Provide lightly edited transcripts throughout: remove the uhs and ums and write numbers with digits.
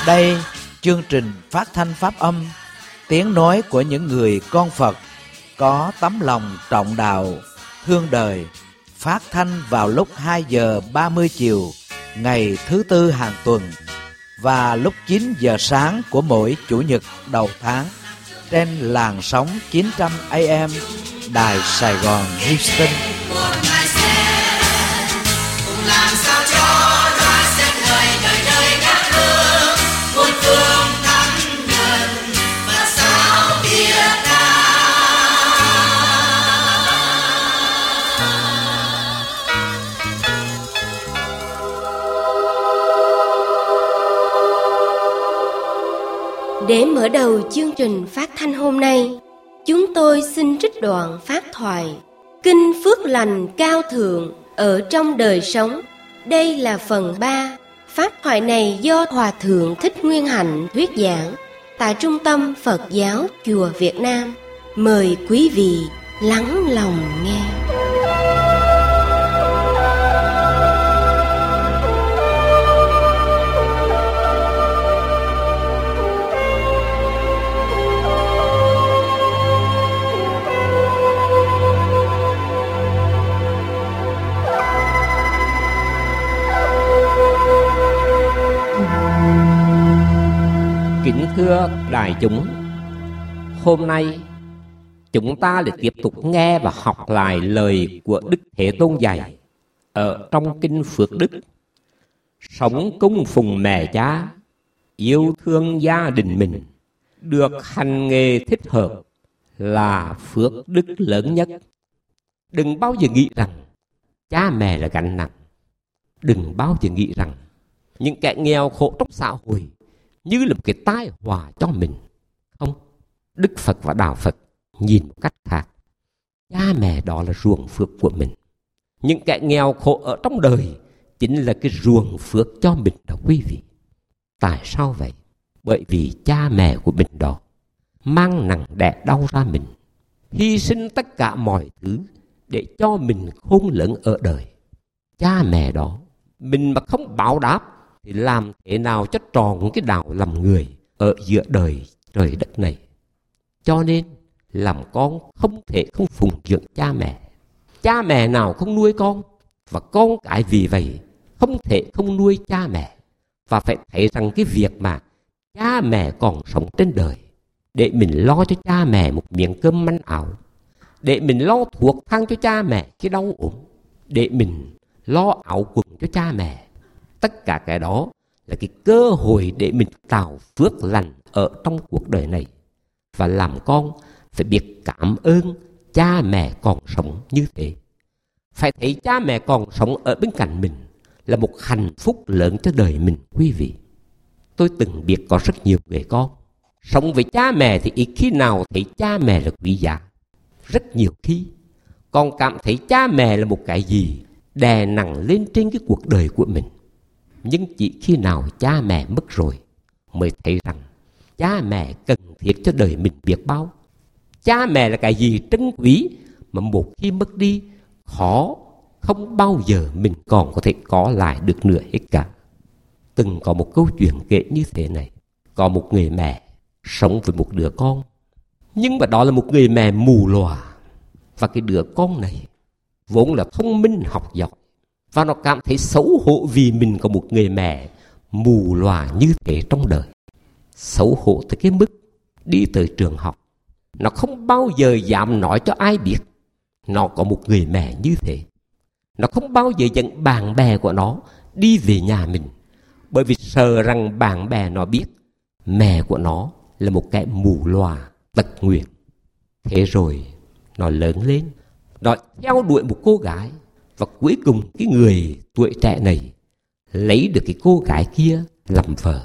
Đây, chương trình phát thanh pháp âm, tiếng nói của những người con Phật có tấm lòng trọng đạo, thương đời, phát thanh vào lúc 2 giờ 30 chiều ngày thứ Tư hàng tuần và lúc 9 giờ sáng của mỗi Chủ nhật đầu tháng trên làn sóng 900 AM Đài Sài Gòn Houston. Để mở đầu chương trình phát thanh hôm nay, chúng tôi xin trích đoạn pháp thoại Kinh Phước Lành Cao Thượng ở trong đời sống. Đây là phần 3. Pháp thoại này do Hòa Thượng Thích Nguyên Hạnh thuyết giảng tại Trung tâm Phật giáo Chùa Việt Nam. Mời quý vị lắng lòng nghe. Kính thưa đại chúng, hôm nay chúng ta lại tiếp tục nghe và học lại lời của Đức Thế Tôn dạy ở trong Kinh Phước Đức. Sống cung phụng mẹ cha, yêu thương gia đình mình, được hành nghề thích hợp là phước đức lớn nhất. Đừng bao giờ nghĩ rằng cha mẹ là gánh nặng. Đừng bao giờ nghĩ rằng những kẻ nghèo khổ trong xã hội như là một cái tai họa cho mình. Không, Đức Phật và Đạo Phật nhìn một cách khác. Cha mẹ đó là ruộng phước của mình. Những kẻ nghèo khổ ở trong đời chính là cái ruộng phước cho mình đó quý vị. Tại sao vậy? Bởi vì cha mẹ của mình đó mang nặng đẻ đau ra mình, hy sinh tất cả mọi thứ để cho mình khôn lớn ở đời. Cha mẹ đó mình mà không báo đáp thì làm thế nào cho tròn cái đạo làm người ở giữa đời trời đất này. Cho nên làm con không thể không phụng dưỡng cha mẹ. Cha mẹ nào không nuôi con, và con cái vì vậy không thể không nuôi cha mẹ. Và phải thấy rằng cái việc mà cha mẹ còn sống trên đời, để mình lo cho cha mẹ một miếng cơm manh áo, để mình lo thuốc thang cho cha mẹ khi đau ốm, để mình lo áo quần cho cha mẹ, tất cả cái đó là cái cơ hội để mình tạo phước lành ở trong cuộc đời này. Và làm con phải biết cảm ơn cha mẹ còn sống như thế. Phải thấy cha mẹ còn sống ở bên cạnh mình là một hạnh phúc lớn cho đời mình quý vị. Tôi từng biết có rất nhiều người con sống với cha mẹ thì ít khi nào thấy cha mẹ là quý giá. Rất nhiều khi con cảm thấy cha mẹ là một cái gì đè nặng lên trên cái cuộc đời của mình. Nhưng chỉ khi nào cha mẹ mất rồi mới thấy rằng cha mẹ cần thiết cho đời mình biết bao. Cha mẹ là cái gì trân quý mà một khi mất đi khó không bao giờ mình còn có thể có lại được nữa hết cả. Từng có một câu chuyện kể như thế này. Có một người mẹ sống với một đứa con, nhưng mà đó là một người mẹ mù lòa. Và cái đứa con này vốn là thông minh học giỏi, và nó cảm thấy xấu hổ vì mình có một người mẹ mù lòa như thế trong đời. Xấu hổ tới cái mức đi tới trường học, nó không bao giờ dám nói cho ai biết nó có một người mẹ như thế. Nó không bao giờ dẫn bạn bè của nó đi về nhà mình, bởi vì sợ rằng bạn bè nó biết mẹ của nó là một kẻ mù lòa tật nguyền. Thế rồi nó lớn lên, nó theo đuổi một cô gái, và cuối cùng cái người tuổi trẻ này lấy được cái cô gái kia làm vợ.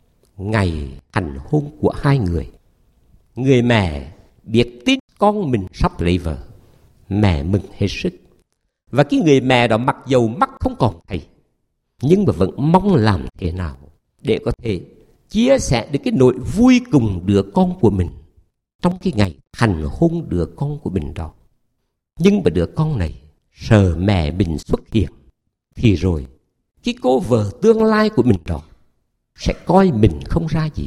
Ngày hành hôn của hai người, người mẹ biết tin con mình sắp lấy vợ, mẹ mừng hết sức. Và cái người mẹ đó mặc dầu mắt không còn thấy, nhưng mà vẫn mong làm thế nào để có thể chia sẻ được cái nỗi vui cùng đứa con của mình trong cái ngày hành hôn đứa con của mình đó. Nhưng mà đứa con này sợ mẹ mình xuất hiện, thì rồi cái cô vợ tương lai của mình đó sẽ coi mình không ra gì.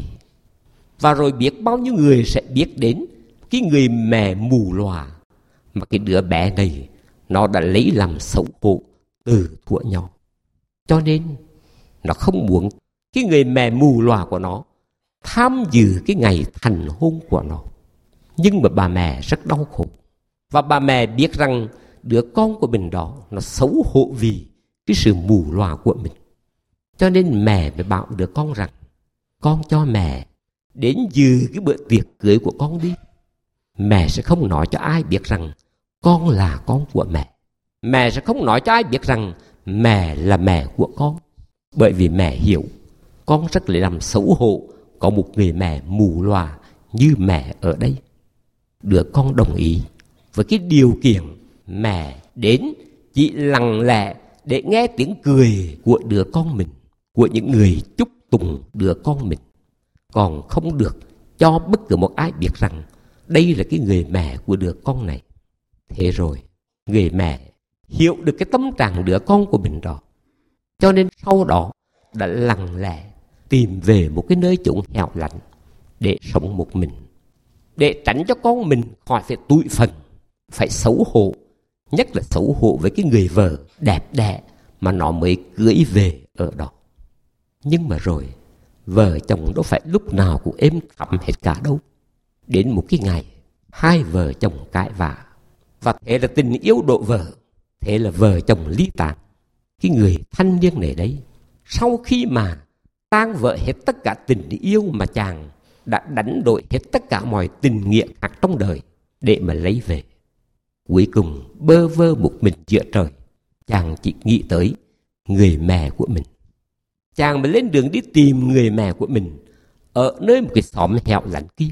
Và rồi biết bao nhiêu người sẽ biết đến cái người mẹ mù lòa mà cái đứa bé này nó đã lấy làm xấu hổ từ thuở nhỏ. Cho nên nó không muốn cái người mẹ mù lòa của nó tham dự cái ngày thành hôn của nó. Nhưng mà bà mẹ rất đau khổ. Và bà mẹ biết rằng đứa con của mình đó nó xấu hổ vì cái sự mù lòa của mình. Cho nên mẹ mới bảo đứa con rằng: con cho mẹ đến dự cái bữa tiệc cưới của con đi. Mẹ sẽ không nói cho ai biết rằng con là con của mẹ. Mẹ sẽ không nói cho ai biết rằng mẹ là mẹ của con. Bởi vì mẹ hiểu con rất là làm xấu hổ có một người mẹ mù lòa như mẹ ở đây. Đứa con đồng ý với cái điều kiện mẹ đến chỉ lặng lẽ để nghe tiếng cười của đứa con mình, của những người chúc tụng đứa con mình. Còn không được cho bất cứ một ai biết rằng đây là cái người mẹ của đứa con này. Thế rồi người mẹ hiểu được cái tâm trạng đứa con của mình đó. Cho nên sau đó đã lặng lẽ tìm về một cái nơi chốn hẻo lánh để sống một mình, để tránh cho con mình khỏi phải tủi phận, phải xấu hổ, nhất là xấu hổ với cái người vợ đẹp đẽ mà nó mới cưới về ở đó. Nhưng mà rồi vợ chồng đâu phải lúc nào cũng êm thắm hết cả đâu. Đến một cái ngày hai vợ chồng cãi vã, và thế là tình yêu đổ vỡ. Thế là vợ chồng ly tán. Cái người thanh niên này đấy, sau khi mà tan vỡ hết tất cả tình yêu mà chàng đã đánh đổi hết tất cả mọi tình nghĩa khác trong đời để mà lấy về, cuối cùng bơ vơ một mình giữa trời, chàng chỉ nghĩ tới người mẹ của mình. Chàng mới lên đường đi tìm người mẹ của mình ở nơi một cái xóm hẻo lánh kia.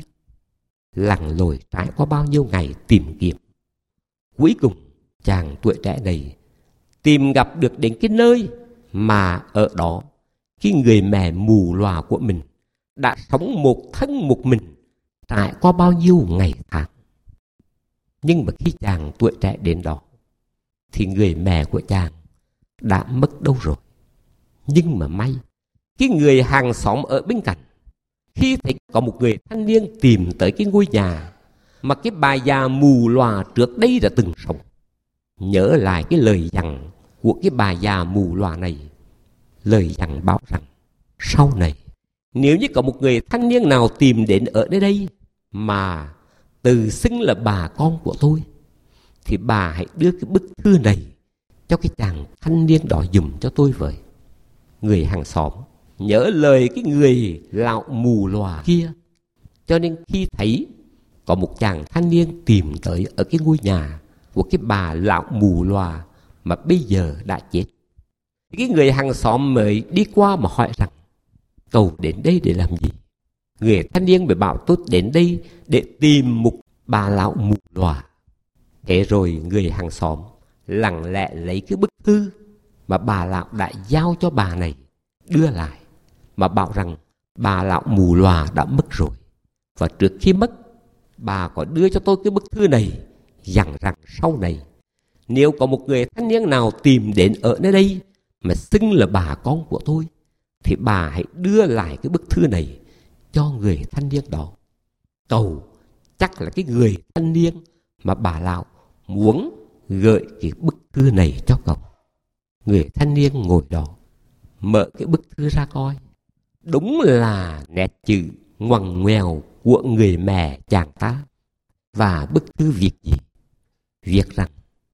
Lặn lội trải qua bao nhiêu ngày tìm kiếm, cuối cùng chàng tuổi trẻ này tìm gặp được đến cái nơi mà ở đó cái người mẹ mù lòa của mình đã sống một thân một mình trải qua bao nhiêu ngày tháng. Nhưng mà khi chàng tuổi trẻ đến đó thì người mẹ của chàng đã mất đâu rồi. Nhưng mà may, cái người hàng xóm ở bên cạnh khi thấy có một người thanh niên tìm tới cái ngôi nhà mà cái bà già mù lòa trước đây đã từng sống, nhớ lại cái lời dặn của cái bà già mù lòa này. Lời dặn bảo rằng sau này nếu như có một người thanh niên nào tìm đến ở nơi đây mà tự xưng là bà con của tôi, thì bà hãy đưa cái bức thư này cho cái chàng thanh niên đó dùm cho tôi với. Người hàng xóm nhớ lời cái người lão mù lòa kia, cho nên khi thấy có một chàng thanh niên tìm tới ở cái ngôi nhà của cái bà lão mù lòa mà bây giờ đã chết, cái người hàng xóm mới đi qua mà hỏi rằng: cậu đến đây để làm gì? Người thanh niên mới bảo: tôi đến đây để tìm một bà lão mù lòa. Thế rồi người hàng xóm lặng lẽ lấy cái bức thư mà bà lão đã giao cho bà này đưa lại, mà bảo rằng bà lão mù lòa đã mất rồi. Và trước khi mất, bà có đưa cho tôi cái bức thư này, dặn rằng sau này nếu có một người thanh niên nào tìm đến ở nơi đây mà xưng là bà con của tôi, thì bà hãy đưa lại cái bức thư này cho người thanh niên đó. Cậu chắc là cái người thanh niên mà bà lão muốn gửi cái bức thư này cho cậu. Người thanh niên ngồi đó mở cái bức thư ra coi. Đúng là nét chữ ngoằn ngoèo của người mẹ chàng ta. Và bức thư viết gì? Viết rằng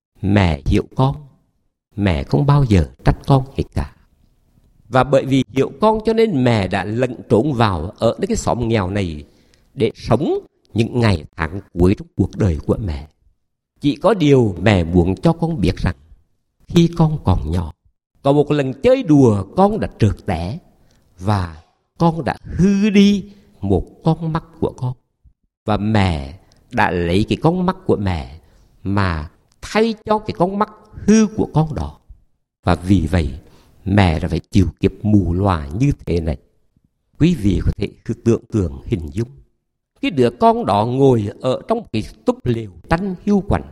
mẹ hiểu con, mẹ không bao giờ trách con hết cả. Và bởi vì hiểu con cho nên mẹ đã lẩn trốn vào ở cái xóm nghèo này để sống những ngày tháng cuối trong cuộc đời của mẹ. Chỉ có điều mẹ muốn cho con biết rằng khi con còn nhỏ, có một lần chơi đùa con đã trượt té và con đã hư đi một con mắt của con. Và mẹ đã lấy cái con mắt của mẹ mà thay cho cái con mắt hư của con đó. Và vì vậy mẹ đã phải chịu kiếp mù lòa như thế này. Quý vị có thể tưởng tượng hình dung cái đứa con đó ngồi ở trong cái túp lều tranh hiu quạnh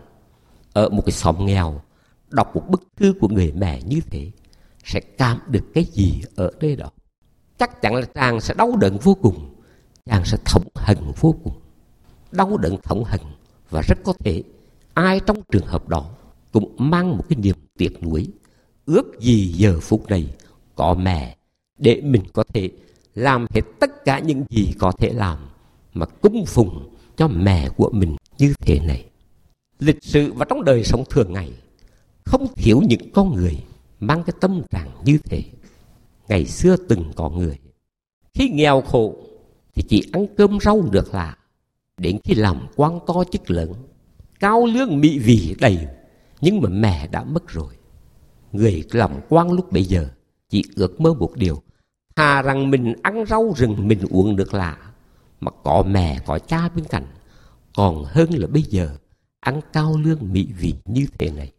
ở một cái xóm nghèo, đọc một bức thư của người mẹ như thế, sẽ cảm được cái gì ở đây đó. chắc chắn là chàng sẽ đau đớn vô cùng, chàng sẽ thống hận vô cùng, đau đớn thống hận. Và rất có thể ai trong trường hợp đó cũng mang một cái niềm tiếc nuối, ước gì giờ phút này có mẹ để mình có thể làm hết tất cả những gì có thể làm mà cung phụng cho mẹ của mình như thế này. Lịch sử và trong đời sống thường ngày không thiếu những con người mang cái tâm trạng như thế. Ngày xưa từng có người khi nghèo khổ thì chỉ ăn cơm rau nước lạ, đến khi làm quan to chức lớn, cao lương mỹ vị đầy, nhưng mà mẹ đã mất rồi. Người làm quan lúc bấy giờ chỉ ước mơ một điều, thà rằng mình ăn rau rừng, mình uống nước lạ mà có mẹ có cha bên cạnh, còn hơn là bây giờ ăn cao lương mỹ vị như thế này.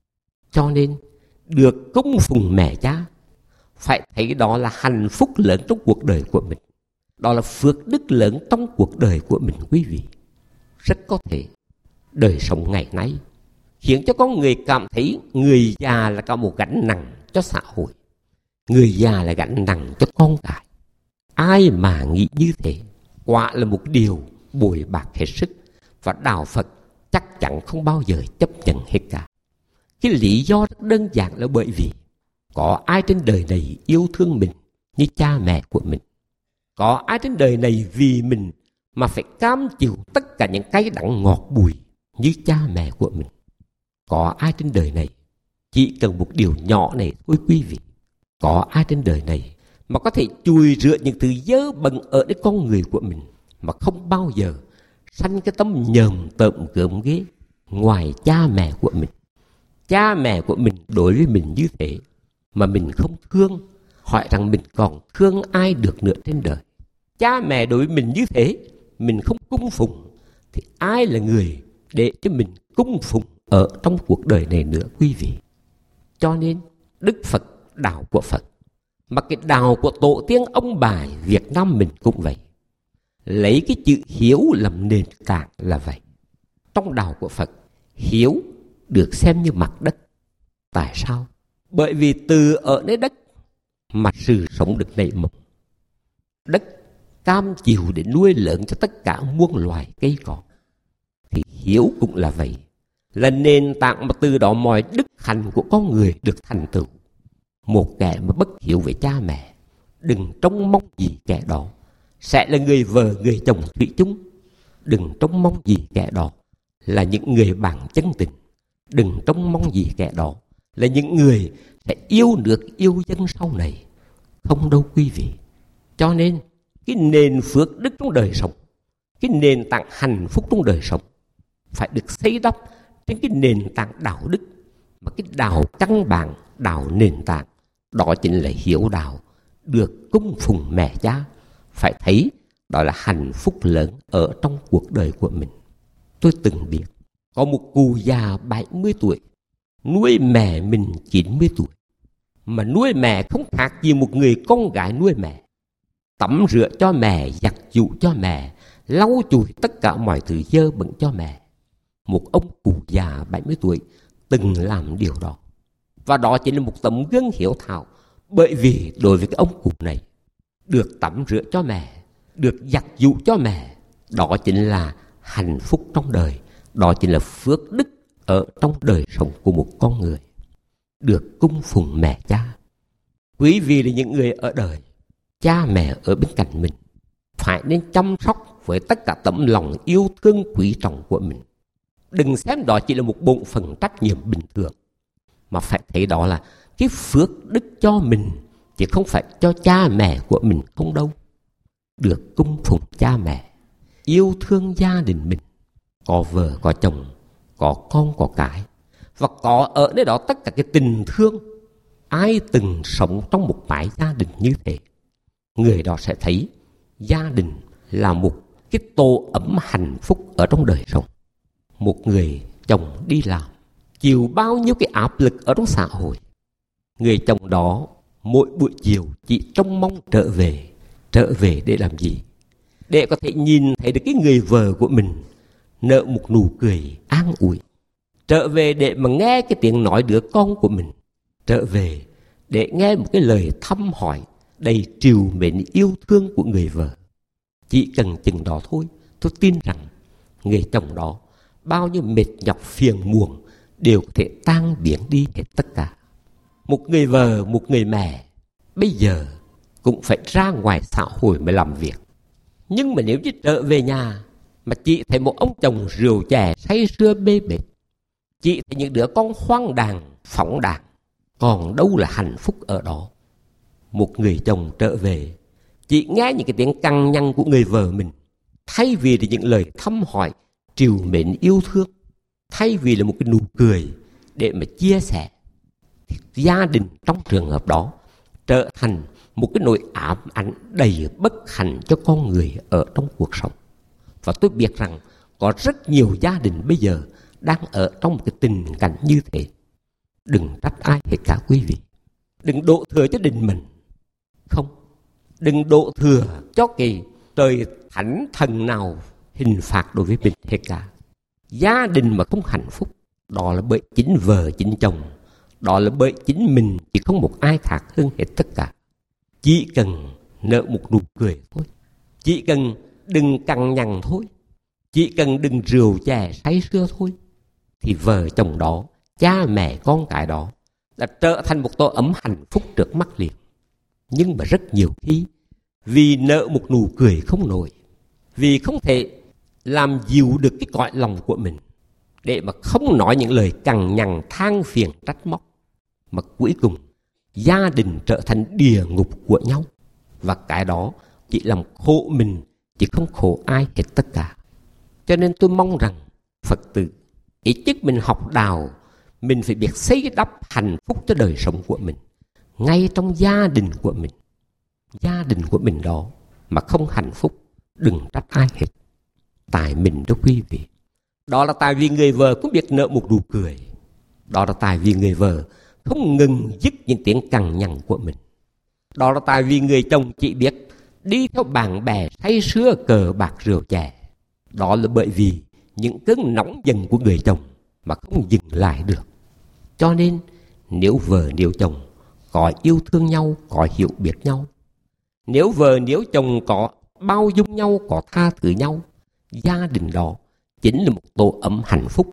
Cho nên được cung phụng mẹ cha, phải thấy đó là hạnh phúc lớn trong cuộc đời của mình, đó là phước đức lớn trong cuộc đời của mình quý vị. Rất có thể đời sống ngày nay khiến cho con người cảm thấy người già là cả một gánh nặng cho xã hội, người già là gánh nặng cho con cái. Ai mà nghĩ như thế quả là một điều bội bạc hết sức, và đạo Phật chắc chắn không bao giờ chấp nhận hết cả. Cái lý do rất đơn giản là bởi vì có ai trên đời này yêu thương mình như cha mẹ của mình? Có ai trên đời này vì mình mà phải cam chịu tất cả những cay đắng ngọt bùi như cha mẹ của mình? Có ai trên đời này chỉ cần một điều nhỏ này thôi quý vị? Có ai trên đời này mà có thể chùi rửa những thứ dơ bẩn ở đến con người của mình mà không bao giờ sanh cái tâm nhờm tợm gớm ghê ngoài cha mẹ của mình? Cha mẹ của mình đối với mình như thế mà mình không thương, hỏi rằng mình còn thương ai được nữa trên đời? Cha mẹ đối với mình như thế mình không cung phụng thì ai là người để cho mình cung phụng ở trong cuộc đời này nữa quý vị? Cho nên Đức Phật, đạo của Phật, mà cái đạo của tổ tiên ông bà Việt Nam mình cũng vậy, lấy cái chữ hiếu làm nền tảng là vậy. Trong đạo của Phật, hiếu được xem như mặt đất. Tại sao? Bởi vì từ ở nơi đất mà sự sống được nảy mầm. Đất cam chịu để nuôi lớn cho tất cả muôn loài cây cỏ. Thì hiếu cũng là vậy, là nền tảng mà từ đó mọi đức hạnh của con người được thành tựu. Một kẻ mà bất hiếu với cha mẹ, đừng trông mong gì kẻ đó sẽ là người vợ người chồng thủy chung. Đừng trông mong gì kẻ đó là những người bạn chân tình. Đừng trông mong gì kẻ đó là những người sẽ yêu nước yêu dân sau này. Không đâu quý vị. Cho nên cái nền phước đức trong đời sống, cái nền tảng hạnh phúc trong đời sống phải được xây đắp trên cái nền tảng đạo đức. Mà cái đạo căn bản, đạo nền tảng đó chính là hiếu đạo, được cung phụng mẹ cha. Phải thấy đó là hạnh phúc lớn ở trong cuộc đời của mình. Tôi từng biết có một cụ già 70 tuổi nuôi mẹ mình 90 tuổi, mà nuôi mẹ không khác gì một người con gái nuôi mẹ. Tắm rửa cho mẹ, giặt giũ cho mẹ, lau chùi tất cả mọi thứ dơ bẩn cho mẹ. Một ông cụ già 70 tuổi từng làm điều đó. Và đó chính là một tấm gương hiếu thảo. Bởi vì đối với cái ông cụ này, được tắm rửa cho mẹ, được giặt giũ cho mẹ, đó chính là hạnh phúc trong đời. Đó chính là phước đức ở trong đời sống của một con người. Được cung phụng mẹ cha. Quý vị là những người ở đời, cha mẹ ở bên cạnh mình, phải nên chăm sóc với tất cả tấm lòng yêu thương quý trọng của mình. Đừng xem đó chỉ là một bổn phận trách nhiệm bình thường, mà phải thấy đó là cái phước đức cho mình, chứ không phải cho cha mẹ của mình không đâu. Được cung phụng cha mẹ, yêu thương gia đình mình, có vợ có chồng, có con có cái, và có ở nơi đó tất cả cái tình thương. Ai từng sống trong một mái gia đình như thế, người đó sẽ thấy gia đình là một cái tổ ấm hạnh phúc ở trong đời sống. Một người chồng đi làm, chịu bao nhiêu cái áp lực ở trong xã hội, người chồng đó mỗi buổi chiều chỉ trông mong trở về. Trở về để làm gì? Để có thể nhìn thấy được cái người vợ của mình nở một nụ cười an ủi. Trở về để mà nghe cái tiếng nói đứa con của mình. Trở về để nghe một cái lời thăm hỏi đầy trìu mến yêu thương của người vợ. Chỉ cần chừng đó thôi, tôi tin rằng người chồng đó bao nhiêu mệt nhọc phiền muộn đều có thể tan biến đi hết tất cả. Một người vợ, một người mẹ bây giờ cũng phải ra ngoài xã hội mới làm việc. Nhưng mà nếu như trở về nhà mà chị thấy một ông chồng rượu chè say sưa bê bết, chị thấy những đứa con hoang đàn phóng đàn, còn đâu là hạnh phúc ở đó. Một người chồng trở về, chị nghe những cái tiếng cằn nhằn của người vợ mình, thay vì là những lời thăm hỏi trìu mến yêu thương, thay vì là một cái nụ cười để mà chia sẻ, thì gia đình trong trường hợp đó trở thành một cái nỗi ám ảnh đầy bất hạnh cho con người ở trong cuộc sống. Và tôi biết rằng có rất nhiều gia đình bây giờ đang ở trong một cái tình cảnh như thế. Đừng trách ai hết cả quý vị. Đừng đổ thừa cho đình mình. Không, đừng đổ thừa cho cái trời thánh thần nào hình phạt đối với mình hết cả. Gia đình mà không hạnh phúc, đó là bởi chính vợ chính chồng, đó là bởi chính mình, chỉ không một ai khác hơn hết tất cả. Chỉ cần nở một nụ cười thôi, chỉ cần đừng cằn nhằn thôi, chỉ cần đừng rượu chè say sưa thôi, thì vợ chồng đó, cha mẹ con cái đó đã trở thành một tổ ấm hạnh phúc trước mắt liền. Nhưng mà rất nhiều khi vì nở một nụ cười không nổi, vì không thể làm dịu được cái cõi lòng của mình, để mà không nói những lời cằn nhằn than phiền trách móc, mà cuối cùng gia đình trở thành địa ngục của nhau. Và cái đó chỉ làm khổ mình, chỉ không khổ ai hết tất cả. Cho nên tôi mong rằng Phật tử, ít nhất mình học đạo, mình phải biết xây đắp hạnh phúc cho đời sống của mình, ngay trong gia đình của mình. Gia đình của mình đó mà không hạnh phúc, đừng trách ai hết. Tại mình đó quý vị. Đó là tại vì người vợ cũng biết nở một nụ cười. Đó là tại vì người vợ không ngừng dứt những tiếng cằn nhằn của mình. Đó là tại vì người chồng chỉ biết đi theo bạn bè say sưa cờ bạc rượu chè. Đó là bởi vì những cơn nóng giận của người chồng mà không dừng lại được. Cho nên nếu vợ nếu chồng có yêu thương nhau, có hiểu biết nhau, nếu vợ nếu chồng có bao dung nhau, có tha thứ nhau, gia đình đó chính là một tổ ấm hạnh phúc.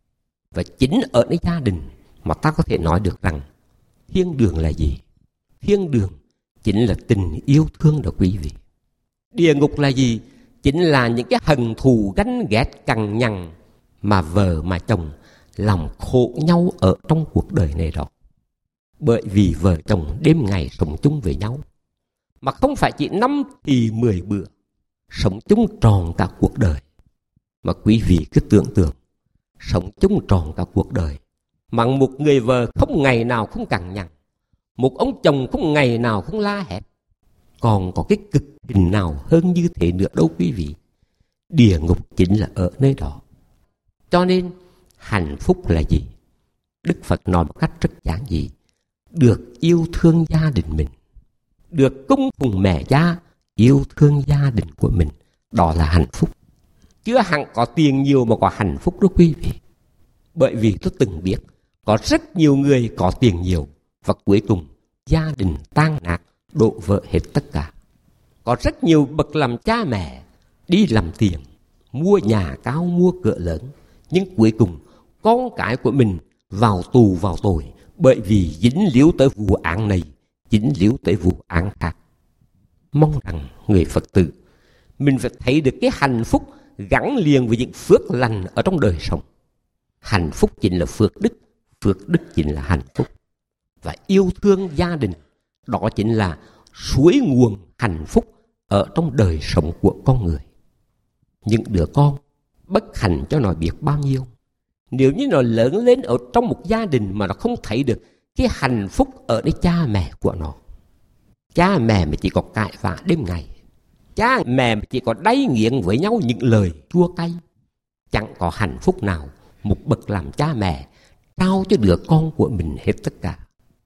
Và chính ở nơi gia đình mà ta có thể nói được rằng thiên đường là gì? Thiên đường chính là tình yêu thương đó quý vị. Địa ngục là gì? Chính là những cái hận thù ganh ghét cằn nhằn mà vợ mà chồng làm khổ nhau ở trong cuộc đời này đó. Bởi vì vợ chồng đêm ngày sống chung với nhau, mà không phải chỉ 5 thì 10 bữa, sống chung tròn cả cuộc đời. Mà quý vị cứ tưởng tượng, sống chung tròn cả cuộc đời, mà một người vợ không ngày nào không cằn nhằn, một ông chồng không ngày nào không la hét, còn có cái cực hình nào hơn như thế nữa đâu quý vị. Địa ngục chính là ở nơi đó. Cho nên hạnh phúc là gì? Đức Phật nói một cách rất giản dị: được yêu thương gia đình mình, được cung phụng mẹ cha, yêu thương gia đình của mình, đó là hạnh phúc. Chưa hẳn có tiền nhiều mà có hạnh phúc đó quý vị. Bởi vì tôi từng biết có rất nhiều người có tiền nhiều và cuối cùng gia đình tan nát, đổ vỡ hết tất cả. Có rất nhiều bậc làm cha mẹ đi làm tiền, mua nhà cao, mua cửa lớn, nhưng cuối cùng con cái của mình vào tù vào tội, bởi vì dính líu tới vụ án này, dính líu tới vụ án khác. Mong rằng người Phật tử mình phải thấy được cái hạnh phúc gắn liền với những phước lành ở trong đời sống. Hạnh phúc chính là phước đức chính là hạnh phúc. Và yêu thương gia đình, đó chính là suối nguồn hạnh phúc ở trong đời sống của con người. Những đứa con bất hạnh cho nó biết bao nhiêu, nếu như nó lớn lên ở trong một gia đình mà nó không thấy được cái hạnh phúc ở nơi cha mẹ của nó. Cha mẹ mà chỉ có cãi vã đêm ngày, cha mẹ mà chỉ có đay nghiến với nhau những lời chua cay, chẳng có hạnh phúc nào một bậc làm cha mẹ trao cho đứa con của mình hết tất cả.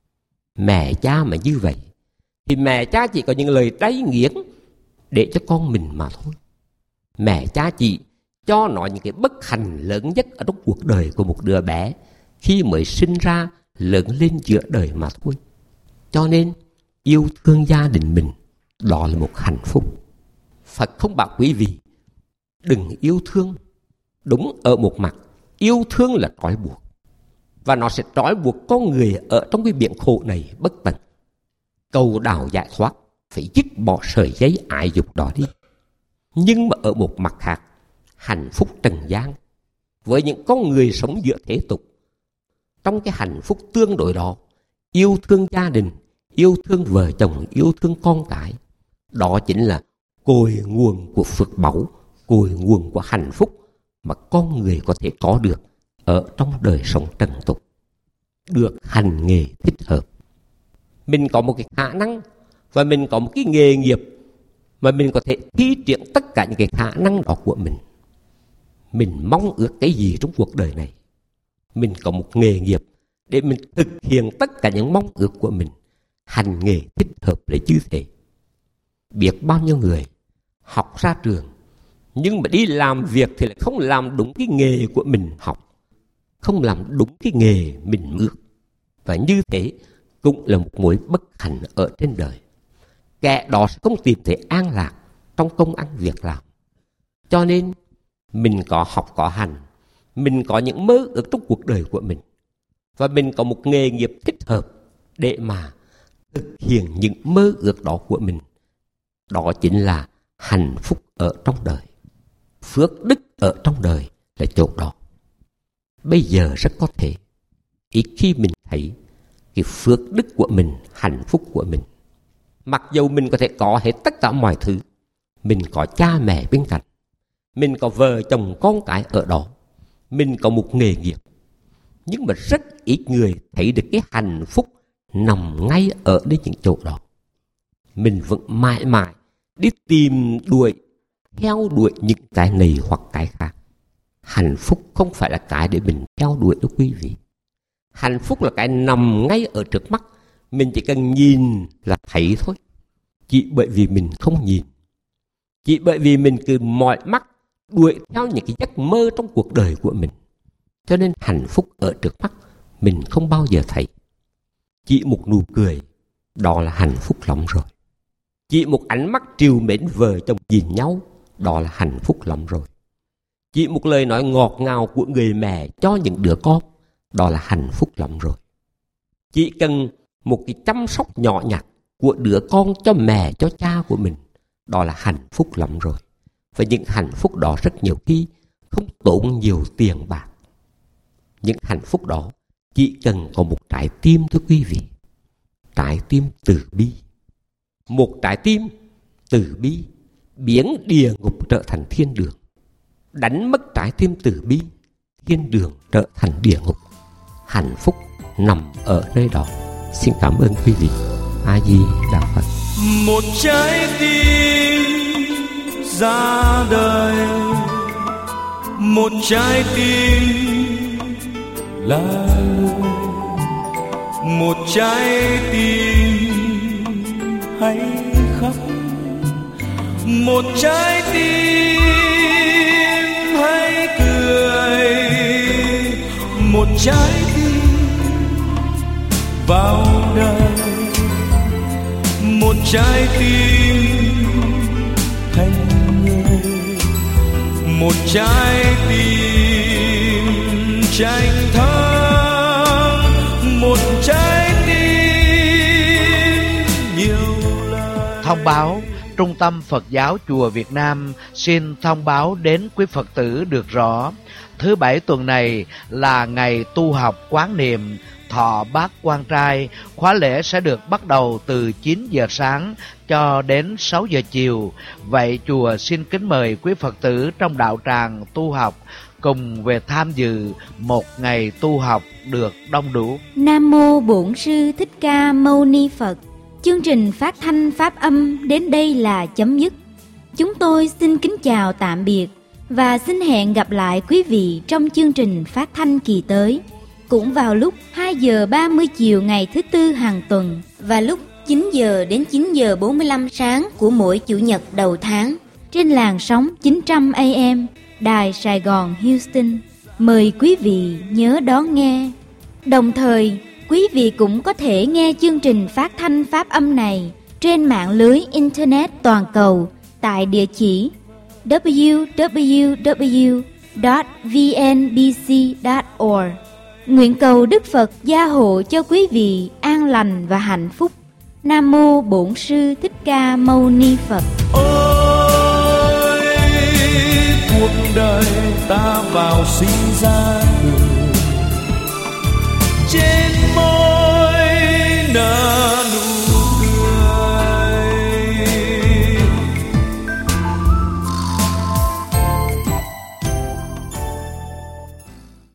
Mẹ cha mà như vậy thì mẹ cha chỉ có những lời đay nghiến để cho con mình mà thôi. Mẹ cha chỉ cho nó những cái bất hạnh lớn nhất ở trong cuộc đời của một đứa bé khi mới sinh ra, lớn lên giữa đời mà thôi. Cho nên yêu thương gia đình mình, đó là một hạnh phúc. Phật không bảo quý vị đừng yêu thương. Đúng ở một mặt, yêu thương là trói buộc, và nó sẽ trói buộc con người ở trong cái biển khổ này bất tận. Cầu đạo giải thoát phải dứt bỏ sợi dây ái dục đó đi. Nhưng mà ở một mặt khác, hạnh phúc trần gian với những con người sống giữa thế tục, trong cái hạnh phúc tương đối đó, yêu thương gia đình, yêu thương vợ chồng, yêu thương con cái, đó chính là cội nguồn của phước báu, cội nguồn của hạnh phúc mà con người có thể có được ở trong đời sống trần tục. Được hành nghề thích hợp. Mình có một cái khả năng và mình có một cái nghề nghiệp mà mình có thể thi triển tất cả những cái khả năng đó của mình. Mình mong ước cái gì trong cuộc đời này, mình có một nghề nghiệp để mình thực hiện tất cả những mong ước của mình. Hành nghề thích hợp để như thế. Biết bao nhiêu người học ra trường nhưng mà đi làm việc thì lại không làm đúng cái nghề của mình học, không làm đúng cái nghề mình ước. Và như thế cũng là một mối bất hạnh ở trên đời. Kẻ đó sẽ không tìm thấy an lạc trong công ăn việc làm. Cho nên mình có học có hành, mình có những mơ ước trong cuộc đời của mình, và mình có một nghề nghiệp thích hợp để mà thực hiện những mơ ước đó của mình. Đó chính là hạnh phúc ở trong đời. Phước đức ở trong đời là chỗ đó. Bây giờ rất có thể ít khi mình thấy cái phước đức của mình, hạnh phúc của mình. Mặc dù mình có thể có hết tất cả mọi thứ, mình có cha mẹ bên cạnh, mình có vợ chồng con cái ở đó, mình có một nghề nghiệp, nhưng mà rất ít người thấy được cái hạnh phúc nằm ngay ở đến những chỗ đó. Mình vẫn mãi mãi đi tìm đuổi, theo đuổi những cái này hoặc cái khác. Hạnh phúc không phải là cái để mình theo đuổi đó quý vị. Hạnh phúc là cái nằm ngay ở trước mắt, mình chỉ cần nhìn là thấy thôi. Chỉ bởi vì mình không nhìn, chỉ bởi vì mình cứ mỏi mắt đuổi theo những cái giấc mơ trong cuộc đời của mình, cho nên hạnh phúc ở trước mắt mình không bao giờ thấy. Chỉ một nụ cười, đó là hạnh phúc lắm rồi. Chỉ một ánh mắt trìu mến vợ chồng nhìn nhau, đó là hạnh phúc lắm rồi. Chỉ một lời nói ngọt ngào của người mẹ cho những đứa con, đó là hạnh phúc lắm rồi. Chỉ cần một cái chăm sóc nhỏ nhặt của đứa con cho mẹ, cho cha của mình, đó là hạnh phúc lắm rồi. Và những hạnh phúc đó rất nhiều khi không tốn nhiều tiền bạc. Những hạnh phúc đó chỉ cần có một trái tim thôi quý vị. Trái tim từ bi. Một trái tim từ bi biến địa ngục trở thành thiên đường. Đánh mất trái tim từ bi, thiên đường trở thành địa ngục. Hạnh phúc nằm ở nơi đó. Xin cảm ơn quý vị. A Di Đà Phật. Một trái tim ra đời, một trái tim là người, một trái tim hay khóc, một trái tim hay cười, một trái tim vào đời, một trái tim thành người, một trái tim tranh thắng, một trái tim nhiều lời. Thông báo, Trung tâm Phật giáo Chùa Việt Nam xin thông báo đến quý Phật tử được rõ, thứ Bảy tuần này là ngày tu học quán niệm thọ bát quan trai. Khóa lễ sẽ được bắt đầu từ 9 giờ sáng cho đến 6 giờ chiều. Vậy chùa xin kính mời quý Phật tử trong đạo tràng tu học cùng về tham dự một ngày tu học được đông đủ. Nam mô Bổn Sư Thích Ca Mâu Ni Phật. Chương trình phát thanh pháp âm đến đây là chấm dứt. Chúng tôi xin kính chào tạm biệt và xin hẹn gặp lại quý vị trong chương trình phát thanh kỳ tới, cũng vào lúc 2 giờ 30 chiều ngày thứ Tư hàng tuần và lúc 9 giờ đến 9 giờ 45 sáng của mỗi Chủ nhật đầu tháng trên làn sóng 900 AM Đài Sài Gòn Houston. Mời quý vị nhớ đón nghe. Đồng thời Quý vị cũng có thể nghe chương trình phát thanh pháp âm này trên mạng lưới Internet toàn cầu tại địa chỉ www.vnbc.org. Nguyện cầu Đức Phật gia hộ cho quý vị an lành và hạnh phúc. Nam mô Bổn Sư Thích Ca Mâu Ni Phật. Ôi cuộc đời ta vào sinh ra đời, trên môi